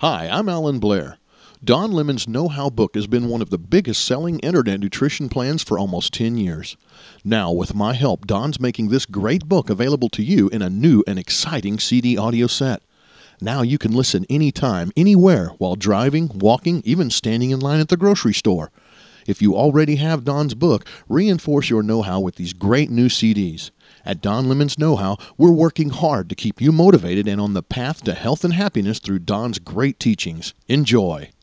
Hi, I'm Alan Blair. Don Lemon's Know-How book has been one of the biggest selling internet nutrition plans for almost 10 years. Now, with my help, Don's making this great book available to you in a new and exciting CD audio set. Now you can listen anytime, anywhere, while driving, walking, even standing in line at the grocery store. If you already have Don's book, reinforce your know-how with these great new CDs. At Don Lemon's Know-How, we're working hard to keep you motivated and on the path to health and happiness through Don's great teachings. Enjoy.